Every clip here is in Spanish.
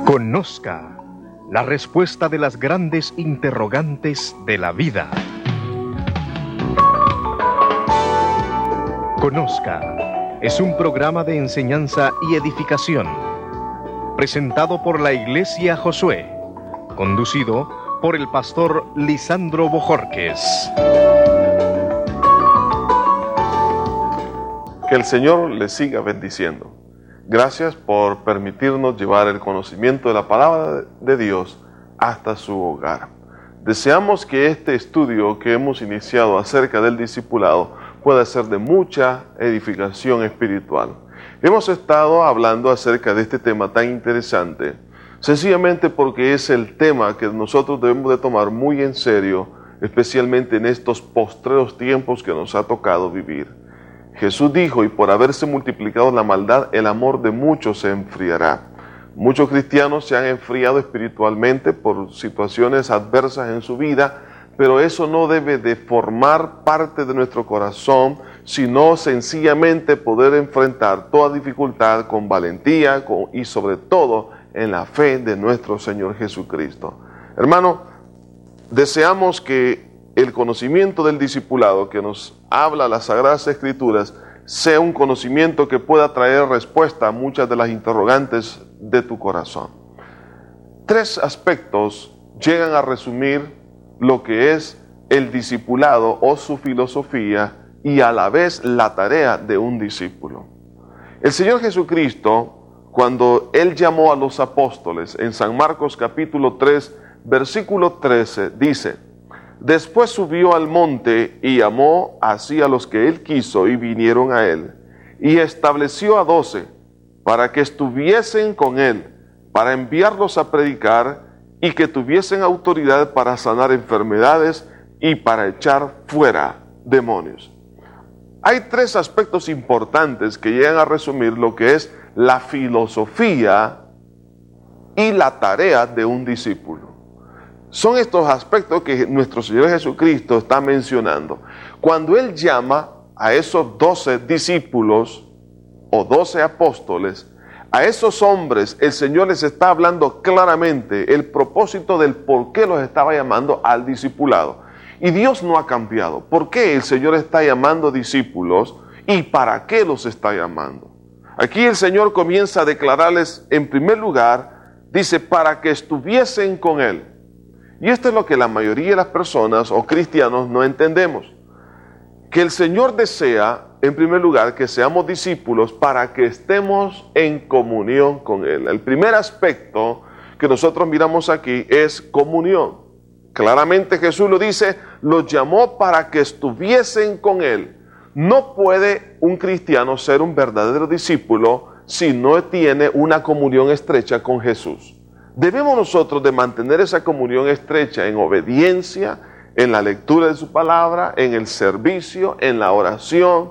Conozca la respuesta de las grandes interrogantes de la vida. Conozca es un programa de enseñanza y edificación, presentado por la Iglesia Josué, conducido por el pastor Lisandro Bojorquez. Que el Señor les siga bendiciendo. Gracias por permitirnos llevar el conocimiento de la palabra de Dios hasta su hogar. Deseamos que este estudio que hemos iniciado acerca del discipulado pueda ser de mucha edificación espiritual. Hemos estado hablando acerca de este tema tan interesante, sencillamente porque es el tema que nosotros debemos de tomar muy en serio, especialmente en estos postreros tiempos que nos ha tocado vivir. Jesús dijo, y por haberse multiplicado la maldad, el amor de muchos se enfriará. Muchos cristianos se han enfriado espiritualmente por situaciones adversas en su vida, pero eso no debe de formar parte de nuestro corazón, sino sencillamente poder enfrentar toda dificultad con valentía y sobre todo en la fe de nuestro Señor Jesucristo. Hermano, deseamos que el conocimiento del discipulado que nos habla las Sagradas Escrituras sea un conocimiento que pueda traer respuesta a muchas de las interrogantes de tu corazón. 3 aspectos llegan a resumir lo que es el discipulado o su filosofía y a la vez la tarea de un discípulo. El Señor Jesucristo, cuando Él llamó a los apóstoles en San Marcos capítulo 3, versículo 13, dice: Después subió al monte y llamó así a los que él quiso y vinieron a él. Y estableció a 12 para que estuviesen con él, para enviarlos a predicar y que tuviesen autoridad para sanar enfermedades y para echar fuera demonios. Hay 3 aspectos importantes que llegan a resumir lo que es la filosofía y la tarea de un discípulo. Son estos aspectos que nuestro Señor Jesucristo está mencionando. Cuando Él llama a esos 12 discípulos o 12 apóstoles, a esos hombres, el Señor les está hablando claramente el propósito del por qué los estaba llamando al discipulado. Y Dios no ha cambiado. ¿Por qué el Señor está llamando discípulos y para qué los está llamando? Aquí el Señor comienza a declararles, en primer lugar, dice, para que estuviesen con Él. Y esto es lo que la mayoría de las personas o cristianos no entendemos. Que el Señor desea, en primer lugar, que seamos discípulos para que estemos en comunión con Él. El primer aspecto que nosotros miramos aquí es comunión. Claramente Jesús lo dice, los llamó para que estuviesen con Él. No puede un cristiano ser un verdadero discípulo si no tiene una comunión estrecha con Jesús. Debemos nosotros de mantener esa comunión estrecha en obediencia, en la lectura de su palabra, en el servicio, en la oración.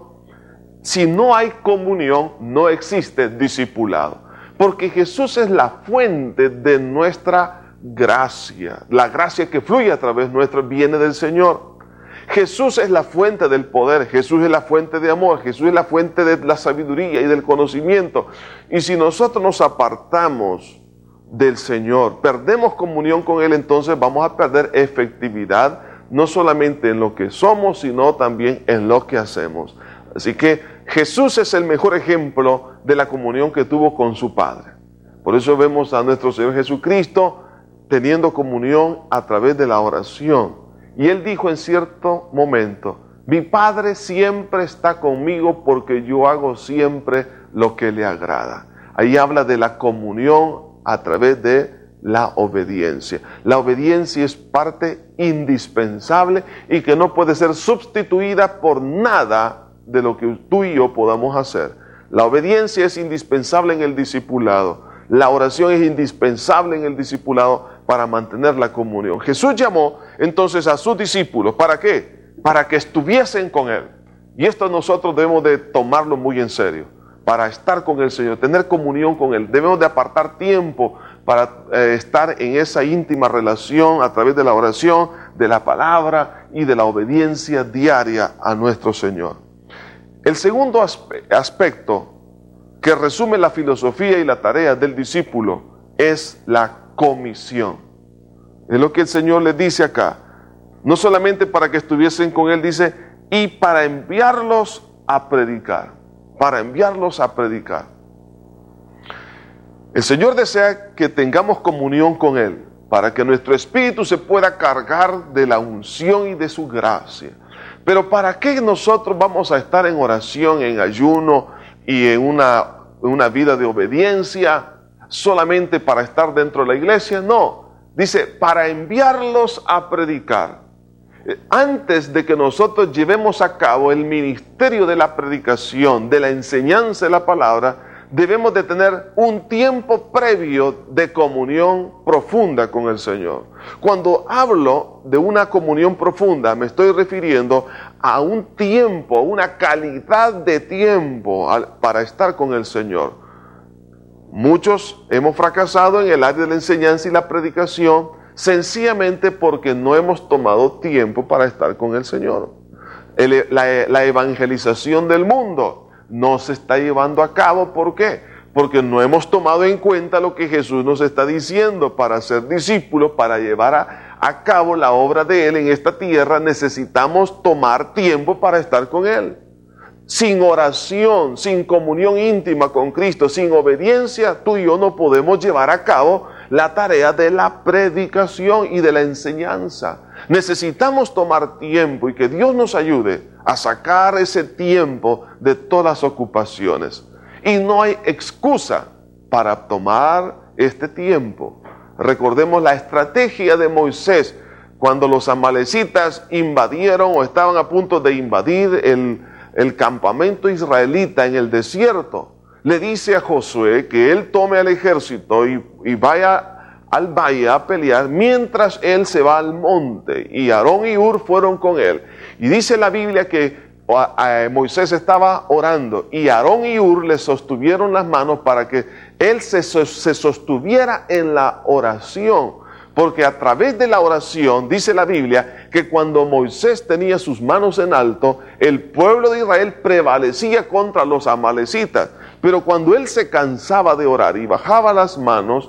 Si no hay comunión, no existe discipulado. Porque Jesús es la fuente de nuestra gracia. La gracia que fluye a través nuestro viene del Señor. Jesús es la fuente del poder, Jesús es la fuente de amor, Jesús es la fuente de la sabiduría y del conocimiento. Y si nosotros nos apartamos del Señor, perdemos comunión con Él, entonces vamos a perder efectividad, no solamente en lo que somos, sino también en lo que hacemos. Así que Jesús es el mejor ejemplo de la comunión que tuvo con su Padre. Por eso vemos a nuestro Señor Jesucristo teniendo comunión a través de la oración. Y Él dijo en cierto momento, mi Padre siempre está conmigo porque yo hago siempre lo que le agrada. Ahí habla de la comunión a través de la obediencia. La obediencia es parte indispensable y que no puede ser sustituida por nada de lo que tú y yo podamos hacer. La obediencia es indispensable en el discipulado. La oración es indispensable en el discipulado para mantener la comunión. Jesús llamó entonces a sus discípulos. ¿Para qué? Para que estuviesen con Él. Y esto nosotros debemos de tomarlo muy en serio. Para estar con el Señor, tener comunión con Él. Debemos de apartar tiempo para estar en esa íntima relación a través de la oración, de la palabra y de la obediencia diaria a nuestro Señor. El segundo aspecto que resume la filosofía y la tarea del discípulo es la comisión. Es lo que el Señor les dice acá. No solamente para que estuviesen con Él, dice, y para enviarlos a predicar. Para enviarlos a predicar. El Señor desea que tengamos comunión con Él, para que nuestro espíritu se pueda cargar de la unción y de su gracia. Pero ¿para qué nosotros vamos a estar en oración, en ayuno y en una vida de obediencia solamente para estar dentro de la iglesia? No, dice, para enviarlos a predicar. Antes de que nosotros llevemos a cabo el ministerio de la predicación, de la enseñanza de la palabra, debemos de tener un tiempo previo de comunión profunda con el Señor. Cuando hablo de una comunión profunda, me estoy refiriendo a un tiempo, una calidad de tiempo para estar con el Señor. Muchos hemos fracasado en el área de la enseñanza y la predicación sencillamente porque no hemos tomado tiempo para estar con el Señor. La evangelización del mundo no se está llevando a cabo. ¿Por qué? Porque no hemos tomado en cuenta lo que Jesús nos está diciendo. Para ser discípulos, para llevar a cabo la obra de Él en esta tierra, necesitamos tomar tiempo para estar con Él. Sin oración, sin comunión íntima con Cristo, sin obediencia, tú y yo no podemos llevar a cabo la tarea de la predicación y de la enseñanza. Necesitamos tomar tiempo y que Dios nos ayude a sacar ese tiempo de todas las ocupaciones. Y no hay excusa para tomar este tiempo. Recordemos la estrategia de Moisés cuando los amalecitas invadieron o estaban a punto de invadir el campamento israelita en el desierto. Le dice a Josué que él tome al ejército y vaya al valle a pelear mientras él se va al monte. Y Aarón y Hur fueron con él. Y dice la Biblia que Moisés estaba orando y Aarón y Hur le sostuvieron las manos para que él se sostuviera en la oración. Porque a través de la oración, dice la Biblia, que cuando Moisés tenía sus manos en alto, el pueblo de Israel prevalecía contra los amalecitas. Pero cuando él se cansaba de orar y bajaba las manos,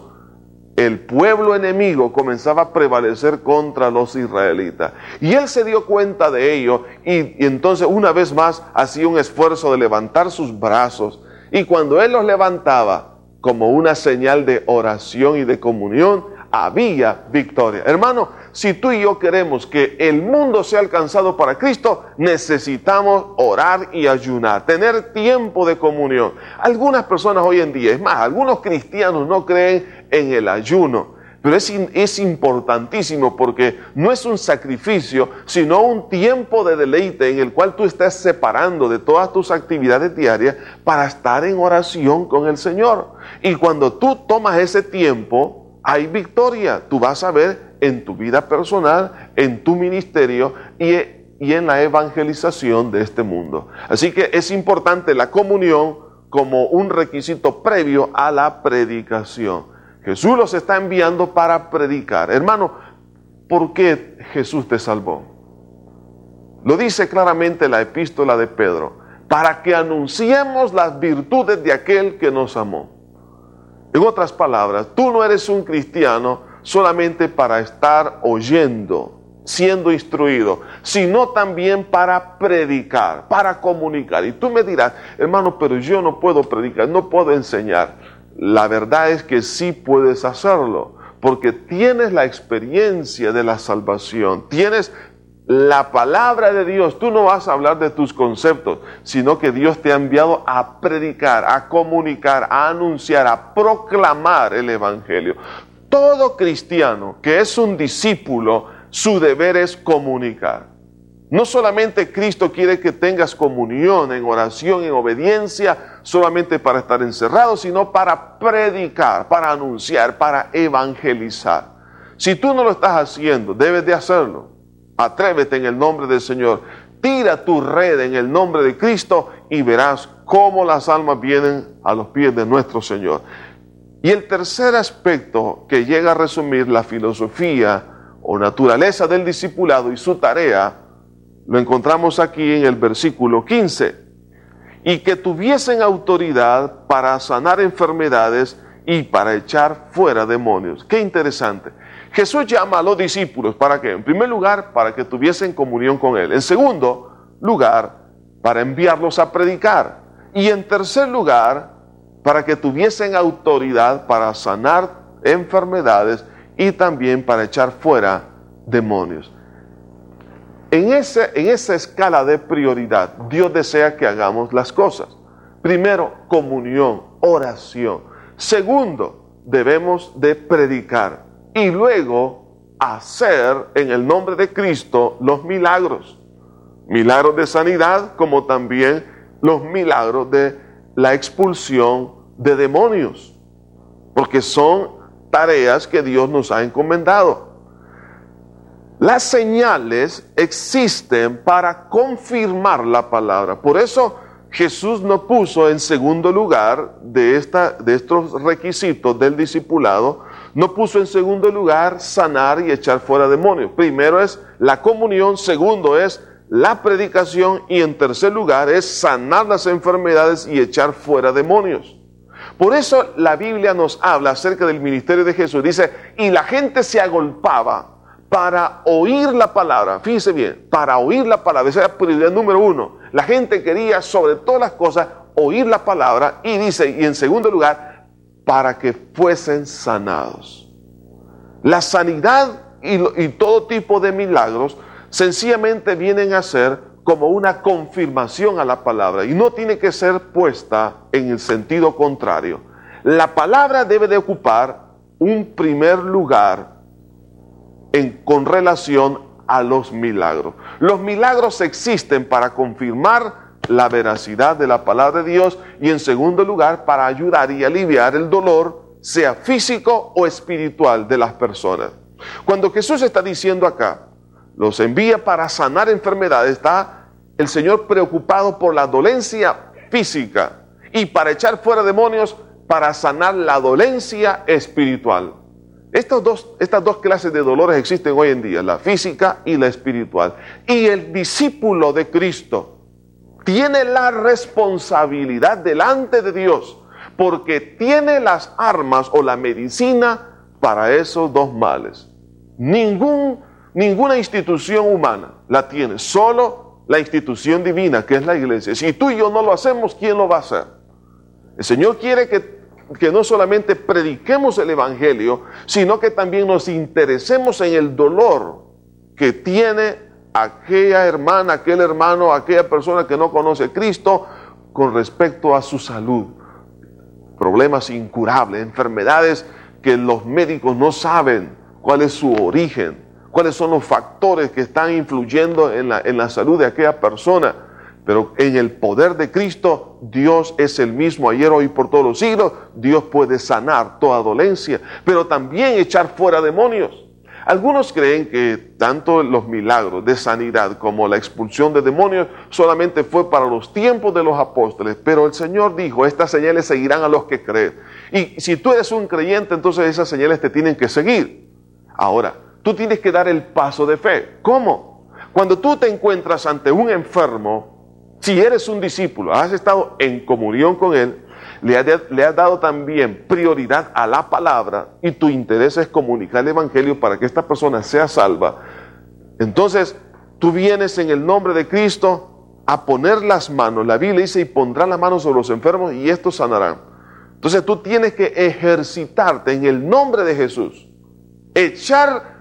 el pueblo enemigo comenzaba a prevalecer contra los israelitas. Y él se dio cuenta de ello y entonces una vez más hacía un esfuerzo de levantar sus brazos. Y cuando él los levantaba como una señal de oración y de comunión, había victoria. Hermano, si tú y yo queremos que el mundo sea alcanzado para Cristo, necesitamos orar y ayunar, tener tiempo de comunión. Algunas personas hoy en día, es más, algunos cristianos no creen en el ayuno, pero es importantísimo porque no es un sacrificio, sino un tiempo de deleite en el cual tú estás separando de todas tus actividades diarias para estar en oración con el Señor. Y cuando tú tomas ese tiempo, hay victoria. Tú vas a ver en tu vida personal, en tu ministerio y en la evangelización de este mundo. Así que es importante la comunión como un requisito previo a la predicación. Jesús los está enviando para predicar. Hermano, ¿por qué Jesús te salvó? Lo dice claramente la epístola de Pedro, para que anunciemos las virtudes de aquel que nos amó. En otras palabras, tú no eres un cristiano solamente para estar oyendo, siendo instruido, sino también para predicar, para comunicar. Y tú me dirás, hermano, pero yo no puedo predicar, no puedo enseñar. La verdad es que sí puedes hacerlo, porque tienes la experiencia de la salvación, tienes la palabra de Dios. Tú no vas a hablar de tus conceptos, sino que Dios te ha enviado a predicar, a comunicar, a anunciar, a proclamar el evangelio. Todo cristiano que es un discípulo, su deber es comunicar. No solamente Cristo quiere que tengas comunión en oración, en obediencia, solamente para estar encerrado, sino para predicar, para anunciar, para evangelizar. Si tú no lo estás haciendo, debes de hacerlo. Atrévete en el nombre del Señor. Tira tu red en el nombre de Cristo y verás cómo las almas vienen a los pies de nuestro Señor. Y el tercer aspecto que llega a resumir la filosofía o naturaleza del discipulado y su tarea, lo encontramos aquí en el versículo 15. Y que tuviesen autoridad para sanar enfermedades y para echar fuera demonios. Qué interesante. Jesús llama a los discípulos, ¿para qué? En primer lugar, para que tuviesen comunión con Él. En segundo lugar, para enviarlos a predicar. Y en tercer lugar, para que tuviesen autoridad para sanar enfermedades y también para echar fuera demonios. En esa escala de prioridad, Dios desea que hagamos las cosas. Primero, comunión, oración. Segundo, debemos de predicar. Y luego, hacer en el nombre de Cristo los milagros. Milagros de sanidad, como también los milagros de la expulsión de demonios. Porque son tareas que Dios nos ha encomendado. Las señales existen para confirmar la palabra. Por eso Jesús no puso en segundo lugar de estos requisitos del discipulado, no puso en segundo lugar sanar y echar fuera demonios. Primero es la comunión, segundo es la predicación y en tercer lugar es sanar las enfermedades y echar fuera demonios. Por eso la Biblia nos habla acerca del ministerio de Jesús. Dice, y la gente se agolpaba para oír la palabra. Fíjense bien, para oír la palabra. Esa era la prioridad número uno. La gente quería, sobre todas las cosas, oír la palabra. Y dice, y en segundo lugar, para que fuesen sanados. La sanidad y todo tipo de milagros sencillamente vienen a ser como una confirmación a la palabra. Y no tiene que ser puesta en el sentido contrario. La palabra debe de ocupar un primer lugar con relación a los milagros. Los milagros existen para confirmar la veracidad de la palabra de Dios y en segundo lugar para ayudar y aliviar el dolor, sea físico o espiritual de las personas. Cuando Jesús está diciendo acá, los envía para sanar enfermedades, está el Señor preocupado por la dolencia física y para echar fuera demonios, para sanar la dolencia espiritual. Estas dos clases de dolores existen hoy en día, la física y la espiritual. Y el discípulo de Cristo tiene la responsabilidad delante de Dios, porque tiene las armas o la medicina para esos dos males. Ninguna institución humana la tiene, solo la institución divina, que es la iglesia. Si tú y yo no lo hacemos, ¿quién lo va a hacer? El Señor quiere que no solamente prediquemos el Evangelio, sino que también nos interesemos en el dolor que tiene aquella hermana, aquel hermano, aquella persona que no conoce a Cristo con respecto a su salud. Problemas incurables, enfermedades que los médicos no saben cuál es su origen, cuáles son los factores que están influyendo en la salud de aquella persona. Pero en el poder de Cristo, Dios es el mismo ayer, hoy, por todos los siglos. Dios puede sanar toda dolencia, pero también echar fuera demonios. Algunos creen que tanto los milagros de sanidad como la expulsión de demonios solamente fue para los tiempos de los apóstoles, pero el Señor dijo, estas señales seguirán a los que creen. Y si tú eres un creyente, entonces esas señales te tienen que seguir. Ahora, tú tienes que dar el paso de fe. ¿Cómo? Cuando tú te encuentras ante un enfermo, si eres un discípulo, has estado en comunión con él, le has dado también prioridad a la palabra y tu interés es comunicar el evangelio para que esta persona sea salva, entonces tú vienes en el nombre de Cristo a poner las manos. La Biblia dice, y pondrán las manos sobre los enfermos y estos sanarán. Entonces tú tienes que ejercitarte en el nombre de Jesús, echar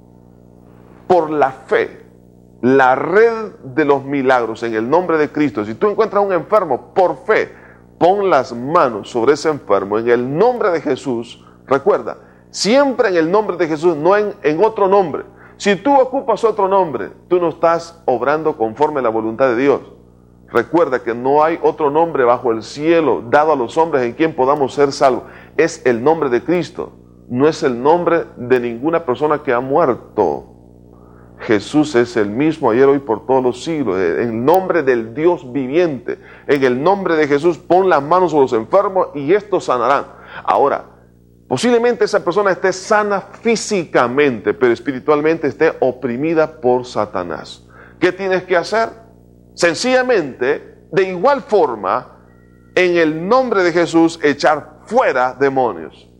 por la fe la red de los milagros en el nombre de Cristo. Si tú encuentras a un enfermo, por fe, pon las manos sobre ese enfermo en el nombre de Jesús. Recuerda, siempre en el nombre de Jesús, no en otro nombre. Si tú ocupas otro nombre, tú no estás obrando conforme a la voluntad de Dios. Recuerda que no hay otro nombre bajo el cielo dado a los hombres en quien podamos ser salvos. Es el nombre de Cristo, no es el nombre de ninguna persona que ha muerto. Jesús es el mismo ayer, hoy, por todos los siglos. En el nombre del Dios viviente, en el nombre de Jesús, pon las manos sobre los enfermos y estos sanarán. Ahora, posiblemente esa persona esté sana físicamente, pero espiritualmente esté oprimida por Satanás. ¿Qué tienes que hacer? Sencillamente, de igual forma, en el nombre de Jesús, echar fuera demonios.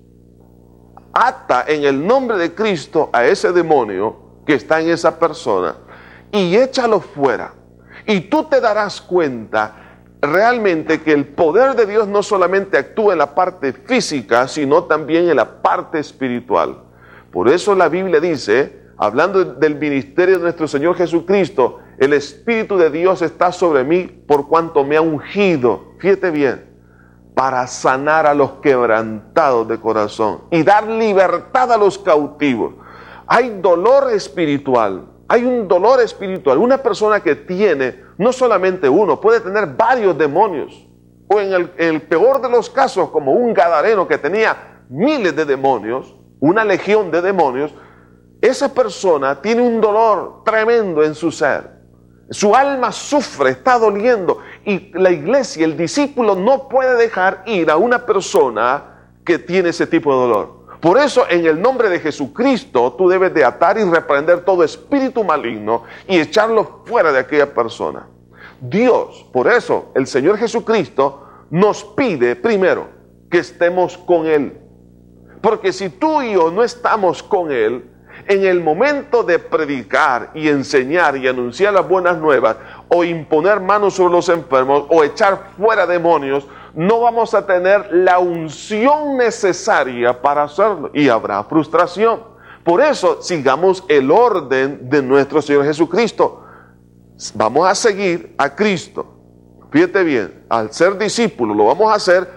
Ata en el nombre de Cristo a ese demonio que está en esa persona y échalo fuera. Y tú te darás cuenta realmente que el poder de Dios no solamente actúa en la parte física, sino también en la parte espiritual. Por eso la Biblia dice, hablando del ministerio de nuestro Señor Jesucristo, el Espíritu de Dios está sobre mí por cuanto me ha ungido, fíjate bien, para sanar a los quebrantados de corazón y dar libertad a los cautivos. Hay dolor espiritual, hay un dolor espiritual. Una persona que tiene, no solamente uno, puede tener varios demonios, o en el peor de los casos, como un gadareno que tenía miles de demonios, una legión de demonios. Esa persona tiene un dolor tremendo en su ser. Su alma sufre, está doliendo. Y la iglesia, el discípulo, no puede dejar ir a una persona que tiene ese tipo de dolor. Por eso, en el nombre de Jesucristo, tú debes de atar y reprender todo espíritu maligno y echarlo fuera de aquella persona. Dios, por eso, el Señor Jesucristo nos pide primero que estemos con Él. Porque si tú y yo no estamos con Él, en el momento de predicar y enseñar y anunciar las buenas nuevas, o imponer manos sobre los enfermos, o echar fuera demonios, no vamos a tener la unción necesaria para hacerlo, y habrá frustración. Por eso, sigamos el orden de nuestro Señor Jesucristo. Vamos a seguir a Cristo. Fíjate bien, al ser discípulo, lo vamos a hacer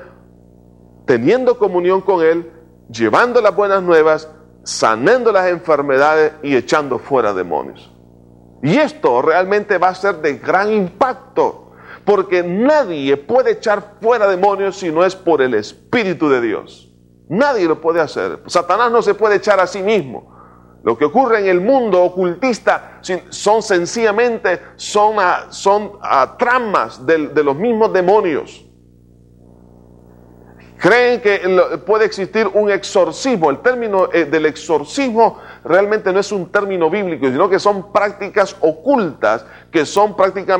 teniendo comunión con Él, llevando las buenas nuevas, sanando las enfermedades y echando fuera demonios. Y esto realmente va a ser de gran impacto, porque nadie puede echar fuera demonios si no es por el Espíritu de Dios. Nadie lo puede hacer. Satanás no se puede echar a sí mismo. Lo que ocurre en el mundo ocultista son sencillamente tramas de los mismos demonios. Creen que puede existir un exorcismo. El término del exorcismo realmente no es un término bíblico, sino que son prácticas ocultas, que son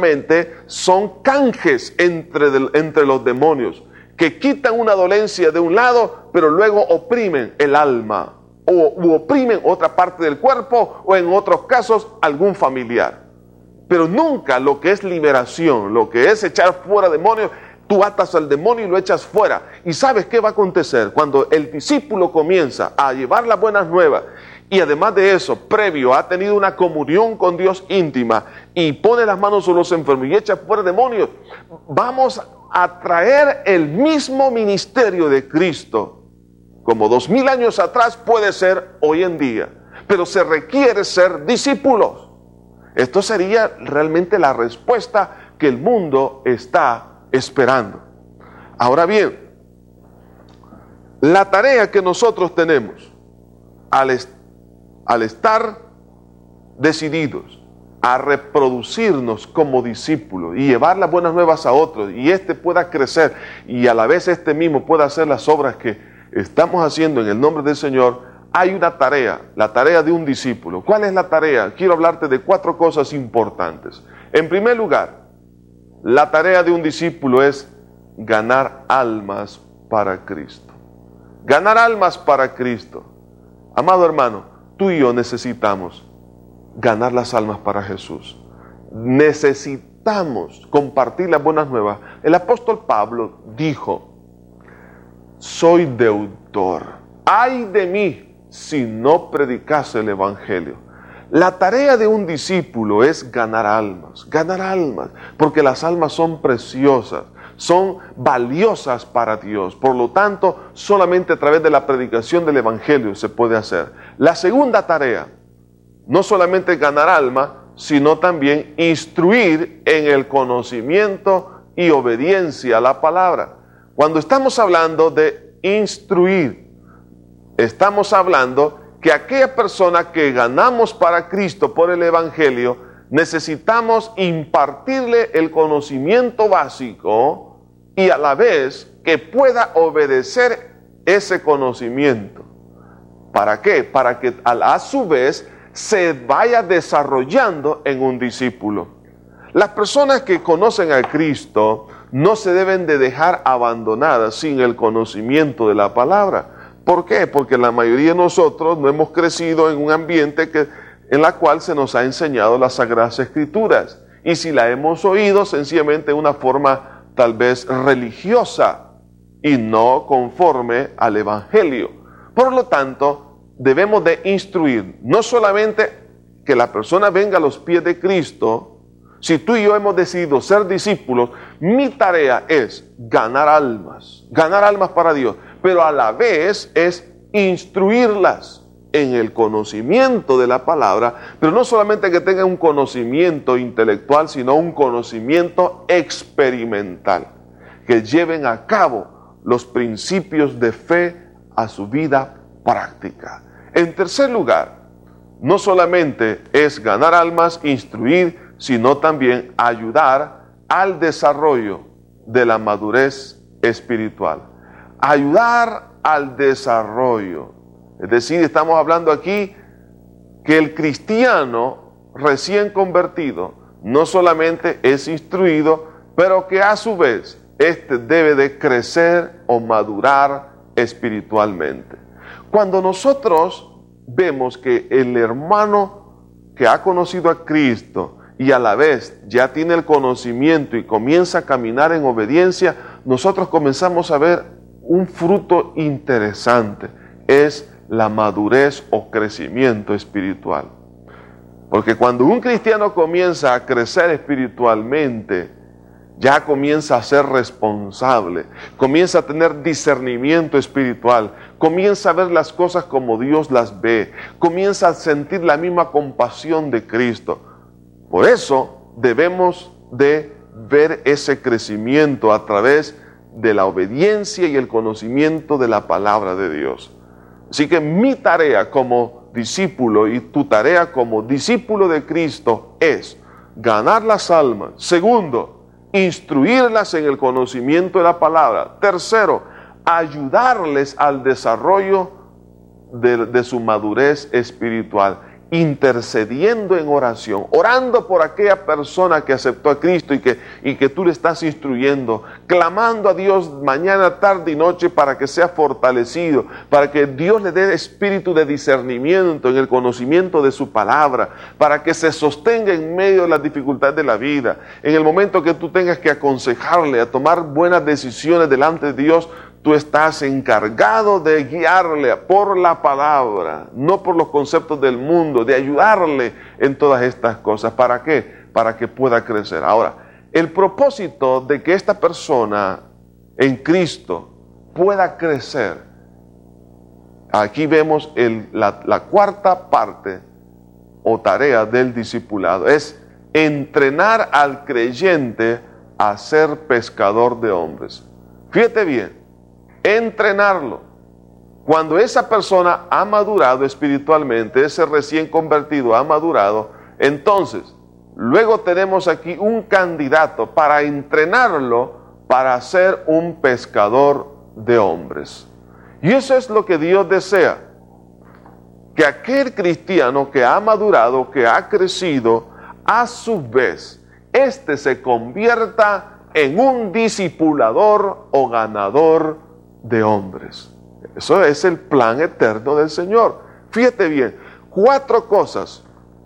canjes entre los demonios, que quitan una dolencia de un lado, pero luego oprimen el alma, o oprimen otra parte del cuerpo, o en otros casos algún familiar. Pero nunca lo que es liberación, lo que es echar fuera demonios. Tú atas al demonio y lo echas fuera. ¿Y sabes qué va a acontecer? Cuando el discípulo comienza a llevar las buenas nuevas y además de eso, previo, ha tenido una comunión con Dios íntima y pone las manos sobre los enfermos y echa fuera demonios, vamos a traer el mismo ministerio de Cristo, como 2000 años atrás puede ser hoy en día. Pero se requiere ser discípulos. Esto sería realmente la respuesta que el mundo está esperando. Ahora bien, la tarea que nosotros tenemos al estar decididos a reproducirnos como discípulos y llevar las buenas nuevas a otros, y pueda crecer y a la vez mismo pueda hacer las obras que estamos haciendo en el nombre del Señor, hay una tarea, la tarea de un discípulo. ¿Cuál es la tarea? Quiero hablarte de 4 cosas importantes. En primer lugar, la tarea de un discípulo es ganar almas para Cristo. Ganar almas para Cristo. Amado hermano, tú y yo necesitamos ganar las almas para Jesús. Necesitamos compartir las buenas nuevas. El apóstol Pablo dijo: soy deudor. ¡Ay de mí si no predicase el Evangelio! La tarea de un discípulo es ganar almas, porque las almas son preciosas, son valiosas para Dios. Por lo tanto, solamente a través de la predicación del Evangelio se puede hacer. La segunda tarea, no solamente ganar almas, sino también instruir en el conocimiento y obediencia a la palabra. Cuando estamos hablando de instruir, estamos hablando que aquella persona que ganamos para Cristo por el Evangelio, necesitamos impartirle el conocimiento básico y a la vez que pueda obedecer ese conocimiento. ¿Para qué? Para que a su vez se vaya desarrollando en un discípulo. Las personas que conocen a Cristo no se deben de dejar abandonadas sin el conocimiento de la palabra. ¿Por qué? Porque la mayoría de nosotros no hemos crecido en un ambiente en la cual se nos ha enseñado las Sagradas Escrituras. Y si la hemos oído, sencillamente de una forma tal vez religiosa y no conforme al Evangelio. Por lo tanto, debemos de instruir, no solamente que la persona venga a los pies de Cristo. Si tú y yo hemos decidido ser discípulos, mi tarea es ganar almas para Dios, pero a la vez es instruirlas en el conocimiento de la palabra, pero no solamente que tengan un conocimiento intelectual, sino un conocimiento experimental, que lleven a cabo los principios de fe a su vida práctica. En tercer lugar, no solamente es ganar almas, instruir, sino también ayudar al desarrollo de la madurez espiritual. Ayudar al desarrollo. Es decir, estamos hablando aquí que el cristiano recién convertido no solamente es instruido, pero que a su vez éste debe de crecer o madurar espiritualmente. Cuando nosotros vemos que el hermano que ha conocido a Cristo y a la vez ya tiene el conocimiento y comienza a caminar en obediencia, nosotros comenzamos a ver un fruto interesante. Es la madurez o crecimiento espiritual. Porque cuando un cristiano comienza a crecer espiritualmente, ya comienza a ser responsable, comienza a tener discernimiento espiritual, comienza a ver las cosas como Dios las ve, comienza a sentir la misma compasión de Cristo. Por eso debemos de ver ese crecimiento a través de la obediencia y el conocimiento de la palabra de Dios. Así que mi tarea como discípulo y tu tarea como discípulo de Cristo es ganar las almas. Segundo, instruirlas en el conocimiento de la palabra. Tercero, ayudarles al desarrollo de su madurez espiritual, intercediendo en oración, orando por aquella persona que aceptó a Cristo y que tú le estás instruyendo, clamando a Dios mañana, tarde y noche para que sea fortalecido, para que Dios le dé espíritu de discernimiento en el conocimiento de su palabra, para que se sostenga en medio de las dificultades de la vida. En el momento que tú tengas que aconsejarle a tomar buenas decisiones delante de Dios, tú estás encargado de guiarle por la palabra, no por los conceptos del mundo, de ayudarle en todas estas cosas. ¿Para qué? Para que pueda crecer. Ahora, el propósito de que esta persona en Cristo pueda crecer, aquí vemos la cuarta parte o tarea del discipulado, es entrenar al creyente a ser pescador de hombres. Fíjate bien. Entrenarlo. Cuando esa persona ha madurado espiritualmente, ese recién convertido ha madurado, entonces luego tenemos aquí un candidato para entrenarlo para ser un pescador de hombres. Y eso es lo que Dios desea, que aquel cristiano que ha madurado, que ha crecido, a su vez, éste se convierta en un discipulador o ganador de hombres. Eso es el plan eterno del Señor. Fíjate bien, cuatro cosas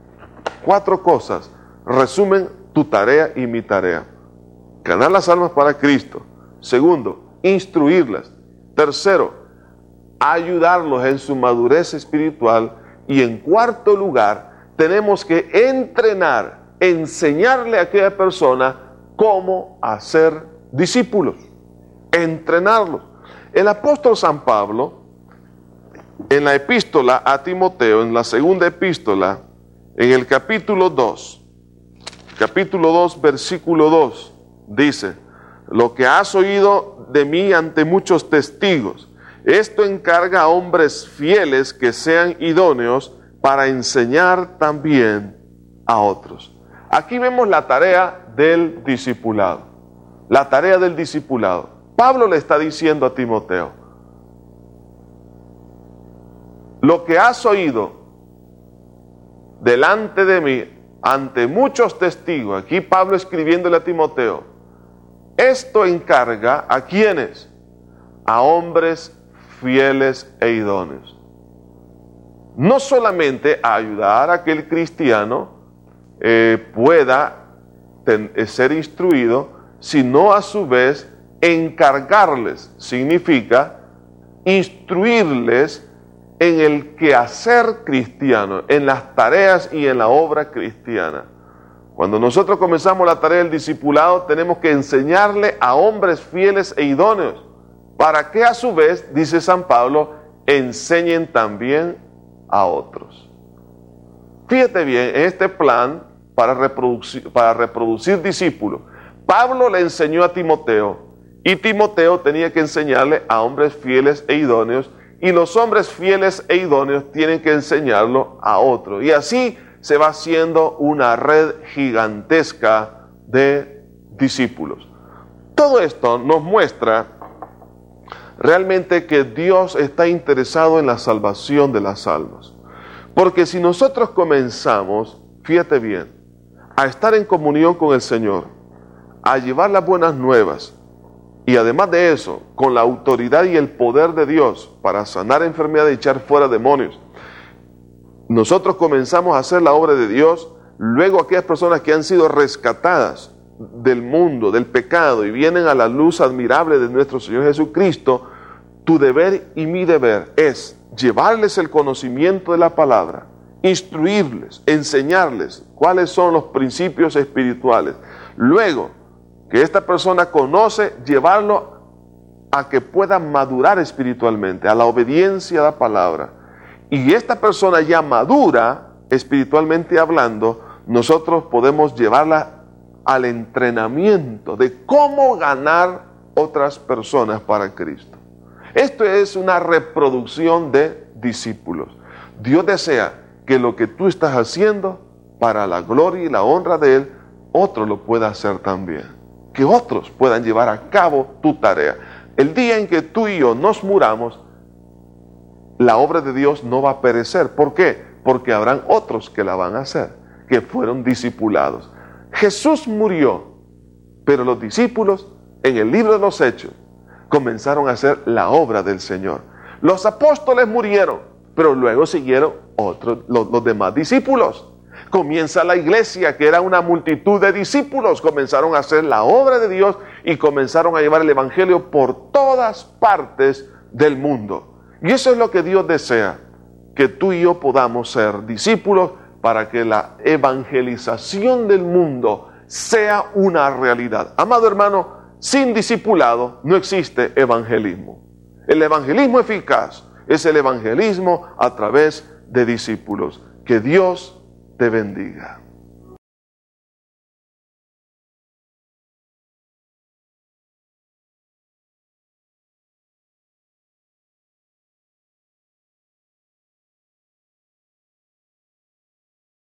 resumen tu tarea y mi tarea. Ganar las almas para Cristo. Segundo, instruirlas. Tercero, ayudarlos en su madurez espiritual. Y en cuarto lugar, tenemos que enseñarle a aquella persona cómo hacer discípulos. Entrenarlos. El apóstol San Pablo, en la epístola a Timoteo, en la segunda epístola, en el capítulo 2, versículo 2, dice: lo que has oído de mí ante muchos testigos, esto encarga a hombres fieles que sean idóneos para enseñar también a otros. Aquí vemos la tarea del discipulado. La tarea del discipulado. Pablo le está diciendo a Timoteo: lo que has oído delante de mí, ante muchos testigos, aquí Pablo escribiéndole a Timoteo, esto encarga ¿a quiénes? A hombres fieles e idóneos. No solamente a ayudar a que el cristiano pueda ser instruido, sino a su vez encargarles. Significa instruirles en el quehacer cristiano, en las tareas y en la obra cristiana. Cuando nosotros comenzamos la tarea del discipulado, tenemos que enseñarle a hombres fieles e idóneos, para que a su vez, dice San Pablo, enseñen también a otros. Fíjate bien, en este plan para reproducir discípulos, Pablo le enseñó a Timoteo, y Timoteo tenía que enseñarle a hombres fieles e idóneos, y los hombres fieles e idóneos tienen que enseñarlo a otros. Y así se va haciendo una red gigantesca de discípulos. Todo esto nos muestra realmente que Dios está interesado en la salvación de las almas. Porque si nosotros comenzamos, fíjate bien, a estar en comunión con el Señor, a llevar las buenas nuevas, y además de eso, con la autoridad y el poder de Dios para sanar enfermedades y echar fuera demonios, nosotros comenzamos a hacer la obra de Dios. Luego aquellas personas que han sido rescatadas del mundo, del pecado, y vienen a la luz admirable de nuestro Señor Jesucristo, tu deber y mi deber es llevarles el conocimiento de la palabra, instruirles, enseñarles cuáles son los principios espirituales. Luego que esta persona conoce, llevarlo a que pueda madurar espiritualmente, a la obediencia a la palabra. Y esta persona ya madura, espiritualmente hablando, nosotros podemos llevarla al entrenamiento de cómo ganar otras personas para Cristo. Esto es una reproducción de discípulos. Dios desea que lo que tú estás haciendo para la gloria y la honra de Él, otro lo pueda hacer también. Que otros puedan llevar a cabo tu tarea. El día en que tú y yo nos muramos, la obra de Dios no va a perecer. ¿Por qué? Porque habrán otros que la van a hacer, que fueron discipulados. Jesús murió, pero los discípulos, en el libro de los Hechos, comenzaron a hacer la obra del Señor. Los apóstoles murieron, pero luego siguieron los demás discípulos. Comienza la iglesia, que era una multitud de discípulos, comenzaron a hacer la obra de Dios y comenzaron a llevar el evangelio por todas partes del mundo. Y eso es lo que Dios desea, que tú y yo podamos ser discípulos para que la evangelización del mundo sea una realidad. Amado hermano, sin discipulado no existe evangelismo. El evangelismo eficaz es el evangelismo a través de discípulos. Que Dios te bendiga.